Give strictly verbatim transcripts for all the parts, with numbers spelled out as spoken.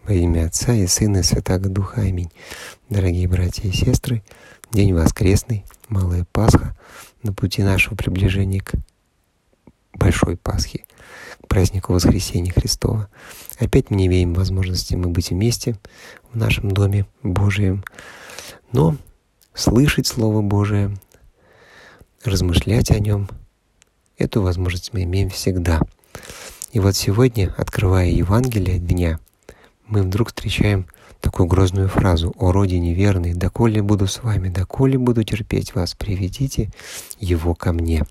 Во имя Отца и Сына и Святаго Духа. Аминь. Дорогие братья и сестры, день воскресный, Малая Пасха, на пути нашего приближения к Большой Пасхе, к празднику Воскресения Христова. Опять мы не имеем возможности мы быть вместе в нашем Доме Божием, но слышать Слово Божие, размышлять о нем, эту возможность мы имеем всегда. И вот сегодня, открывая Евангелие дня, мы вдруг встречаем такую грозную фразу: «О родине верный, доколе буду с вами, доколе буду терпеть вас, приведите его ко мне».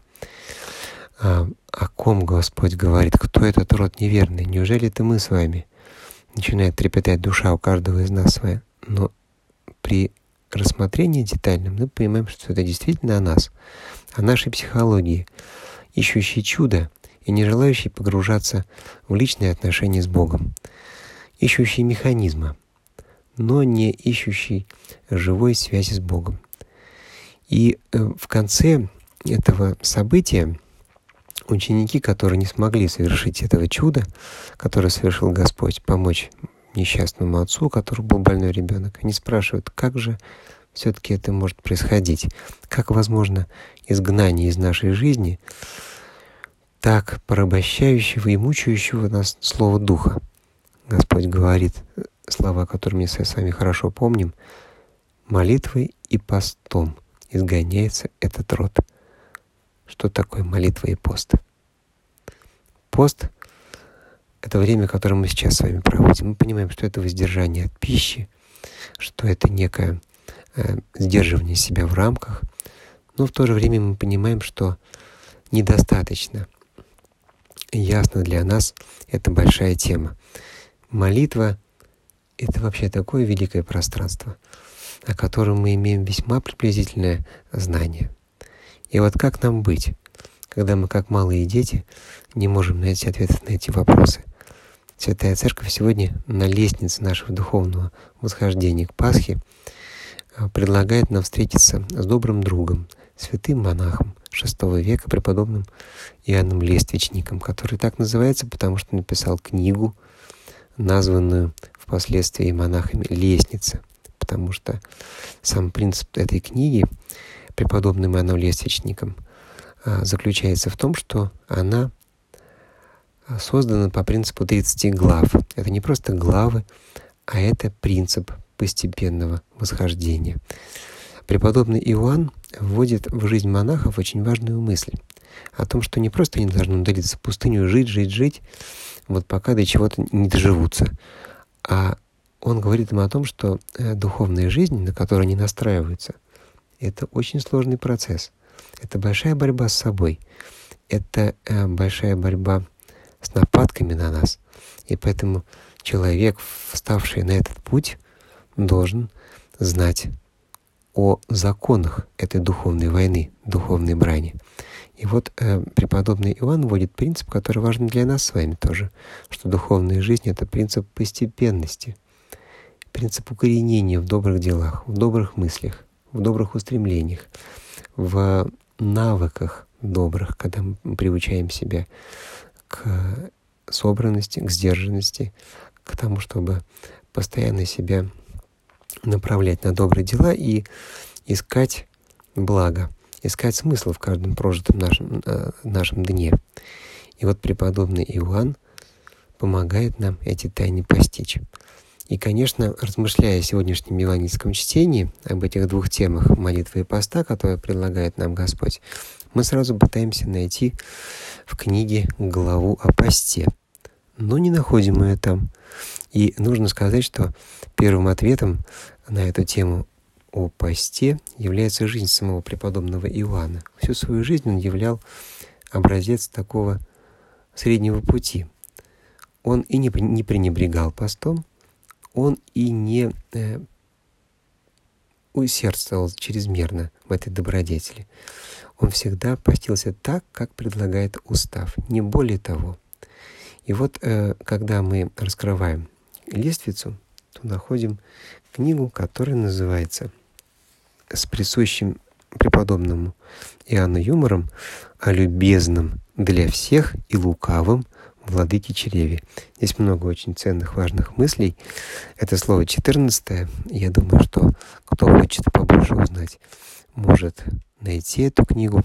А, о ком Господь говорит? Кто этот род неверный? Неужели это мы с вами? Начинает трепетать душа у каждого из нас своя. Но при рассмотрении детальном мы понимаем, что это действительно о нас, о нашей психологии, ищущей чудо и не желающей погружаться в личные отношения с Богом, ищущий механизма, но не ищущий живой связи с Богом. И в конце этого события ученики, которые не смогли совершить этого чуда, которое совершил Господь, помочь несчастному отцу, у которого был больной ребенок, они спрашивают, как же все-таки это может происходить, как возможно изгнание из нашей жизни так порабощающего и мучающего нас слова Духа. Господь говорит слова, которые мы с вами хорошо помним: молитвой и постом изгоняется этот род. Что такое молитва и пост? Пост — это время, которое мы сейчас с вами проводим. Мы понимаем, что это воздержание от пищи, что это некое э, сдерживание себя в рамках, но в то же время мы понимаем, что недостаточно ясно для нас это большая тема. Молитва — это вообще такое великое пространство, о котором мы имеем весьма приблизительное знание. И вот как нам быть, когда мы, как малые дети, не можем найти ответы на эти вопросы? Святая Церковь сегодня на лестнице нашего духовного восхождения к Пасхе предлагает нам встретиться с добрым другом, святым монахом шестого века, преподобным Иоанном Лествичником, который так называется, потому что написал книгу, названную впоследствии монахами «Лестница», потому что сам принцип этой книги преподобным Иоанном Лествичником заключается в том, что она создана по принципу тридцати глав. Это не просто главы, а это принцип постепенного восхождения. Преподобный Иоанн вводит в жизнь монахов очень важную мысль о том, что не просто они должны удалиться в пустыню, жить, жить, жить, вот пока до чего-то не доживутся, а он говорит им о том, что духовная жизнь, на которую они настраиваются, это очень сложный процесс. Это большая борьба с собой. Это большая борьба с нападками на нас. И поэтому человек, вставший на этот путь, должен знать о законах этой духовной войны, духовной брани. И вот э, преподобный Иоанн вводит принцип, который важен для нас с вами тоже, что духовная жизнь — это принцип постепенности, принцип укоренения в добрых делах, в добрых мыслях, в добрых устремлениях, в навыках добрых, когда мы приучаем себя к собранности, к сдержанности, к тому, чтобы постоянно себя направлять на добрые дела и искать благо, искать смысл в каждом прожитом нашем, э, нашем дне. И вот преподобный Иоанн помогает нам эти тайны постичь. И, конечно, размышляя о сегодняшнем евангельском чтении, об этих двух темах молитвы и поста, которые предлагает нам Господь, мы сразу пытаемся найти в книге главу о посте, но не находим ее там. И нужно сказать, что первым ответом на эту тему о посте является жизнь самого преподобного Иоанна. Всю свою жизнь он являл образец такого среднего пути. Он и не, не пренебрегал постом, он и не э, усердствовал чрезмерно в этой добродетели. Он всегда постился так, как предлагает устав, не более того. И вот, э, когда мы раскрываем лествицу, то находим книгу, которая называется с присущим преподобному Иоанну юмором о любезном для всех и лукавом владыке чреве. Здесь много очень ценных, важных мыслей. Это слово четырнадцатое. Я думаю, что кто хочет побольше узнать, может найти эту книгу,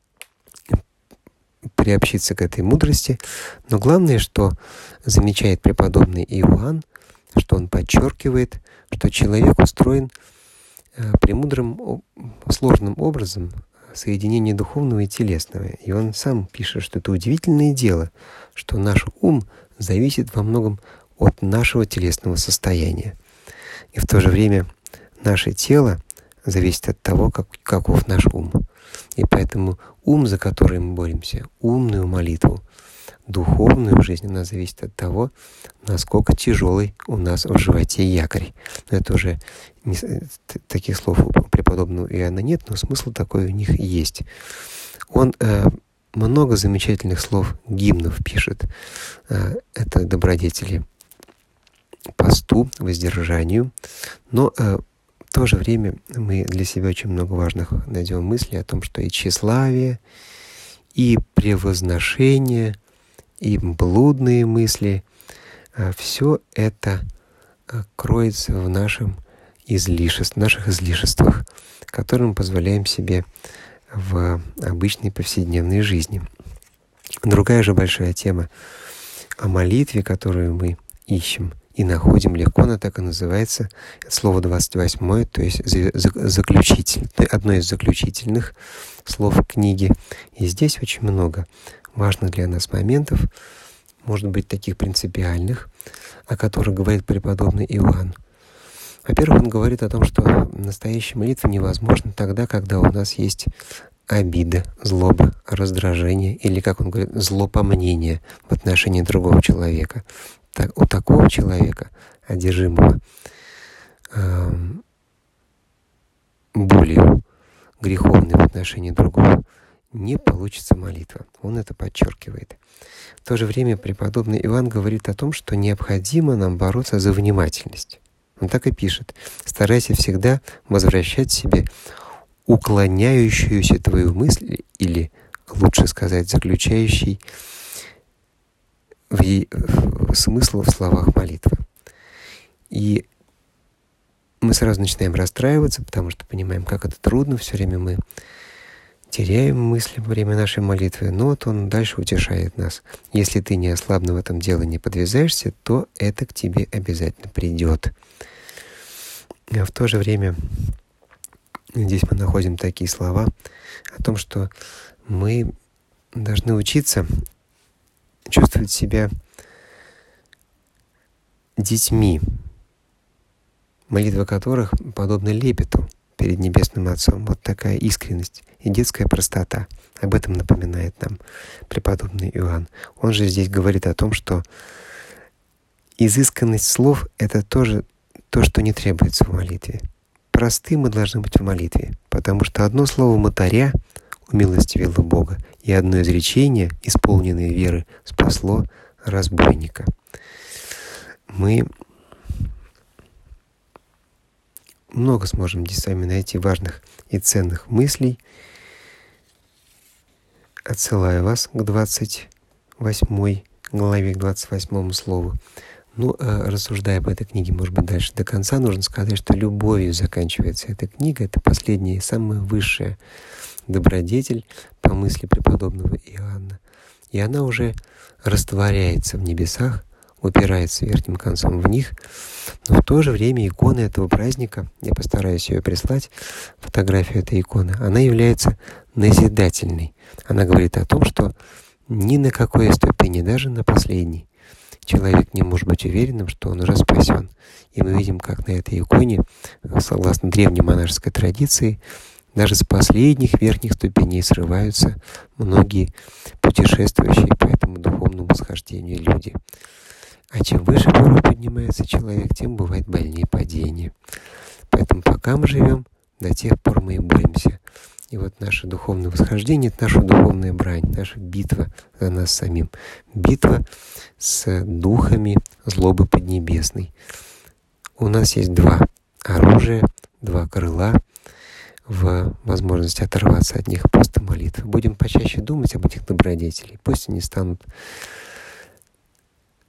приобщиться к этой мудрости. Но главное, что замечает преподобный Иоанн, что он подчеркивает, что человек устроен премудрым, сложным образом соединение духовного и телесного. И он сам пишет, что это удивительное дело, что наш ум зависит во многом от нашего телесного состояния. И в то же время наше тело зависит от того, как, каков наш ум. И поэтому ум, за который мы боремся, умную молитву, духовную жизнь, она зависит от того, насколько тяжелый у нас в животе якорь. Но это уже не, таких слов у преподобного Иоанна нет, но смысл такой у них есть. Он э, много замечательных слов, гимнов пишет. Э, это добродетели посту, воздержанию. Но э, в то же время мы для себя очень много важных найдем мыслей о том, что и тщеславие, и превозношение, и блудные мысли, все это кроется в нашем излишеств, наших излишествах, которые мы позволяем себе в обычной повседневной жизни. Другая же большая тема о молитве, которую мы ищем и находим легко, она так и называется, слово двадцать восьмое, то есть заключитель, одно из заключительных слов книги. И здесь очень много важных для нас моментов, может быть, таких принципиальных, о которых говорит преподобный Иоанн. Во-первых, он говорит о том, что настоящая молитва невозможна тогда, когда у нас есть обида, злоба, раздражение или, как он говорит, злопомнение в отношении другого человека. Так, у такого человека, одержимого э, болью греховной в отношении другого, не получится молитва. Он это подчеркивает. В то же время преподобный Иоанн говорит о том, что необходимо нам бороться за внимательность. Он так и пишет: «Старайся всегда возвращать себе уклоняющуюся твою мысль, или, лучше сказать, заключающий в, в смысл в словах молитвы». И мы сразу начинаем расстраиваться, потому что понимаем, как это трудно, все время мы теряем мысли во время нашей молитвы, но вот он дальше утешает нас. Если ты не ослабно в этом деле не подвязаешься, то это к тебе обязательно придет. А в то же время здесь мы находим такие слова о том, что мы должны учиться чувствовать себя детьми, молитва которых подобна лепету перед Небесным Отцом. Вот такая искренность и детская простота. Об этом напоминает нам преподобный Иоанн. Он же здесь говорит о том, что изысканность слов — это тоже то, что не требуется в молитве. Просты мы должны быть в молитве, потому что одно слово мытаря умилостивило Бога, и одно изречение, исполненное веры, спасло разбойника. Мы много сможем здесь с вами найти важных и ценных мыслей. Отсылаю вас к двадцать восьмой главе, к двадцать восьмому слову. Ну, рассуждая об этой книге, может быть, дальше до конца, нужно сказать, что любовью заканчивается эта книга. Это последняя и самая высшая добродетель по мысли преподобного Иоанна. И она уже растворяется в небесах, упирается верхним концом в них. Но в то же время икона этого праздника, я постараюсь ее прислать, фотографию этой иконы, она является назидательной. Она говорит о том, что ни на какой ступени, даже на последней, человек не может быть уверенным, что он уже спасен. И мы видим, как на этой иконе, согласно древней монашеской традиции, даже с последних верхних ступеней срываются многие путешествующие по этому духовному восхождению люди. А чем выше порой поднимается человек, тем бывает больнее падение. Поэтому пока мы живем, до тех пор мы и боремся. И вот наше духовное восхождение — это наша духовная брань, наша битва за нас самим. Битва с духами злобы поднебесной. У нас есть два оружия, два крыла в возможности оторваться от них, просто молитва. Будем почаще думать об этих добродетелях. Пусть они станут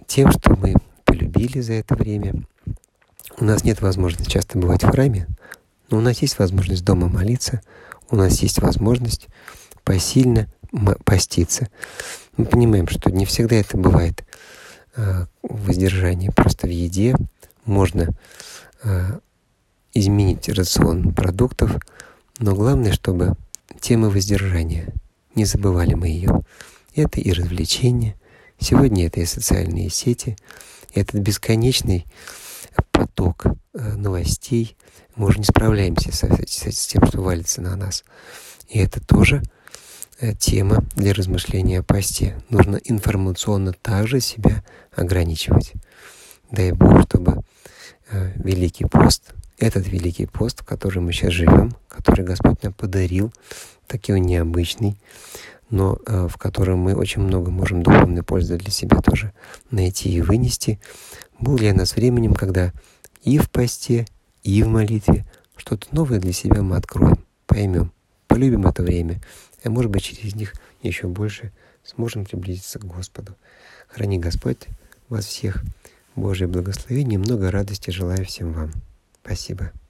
тем, что мы полюбили за это время. У нас нет возможности часто бывать в храме, но у нас есть возможность дома молиться, у нас есть возможность посильно поститься. Мы понимаем, что не всегда это бывает э, воздержание просто в еде. Можно э, изменить рацион продуктов, но главное, чтобы тема воздержания, не забывали мы ее. Это и развлечения, сегодня это и социальные сети, и этот бесконечный поток э, новостей. Мы уже не справляемся с, с, с тем, что валится на нас. И это тоже э, тема для размышления о посте. Нужно информационно также себя ограничивать. Дай Бог, чтобы э, Великий пост, этот Великий пост, в котором мы сейчас живем, который Господь нам подарил, такой он необычный, но э, в котором мы очень много можем духовной пользы для себя тоже найти и вынести, был для нас временем, когда и в посте, и в молитве что-то новое для себя мы откроем, поймем, полюбим это время, а может быть через них еще больше сможем приблизиться к Господу. Храни Господь вас всех, Божие благословение, много радости желаю всем вам. Спасибо.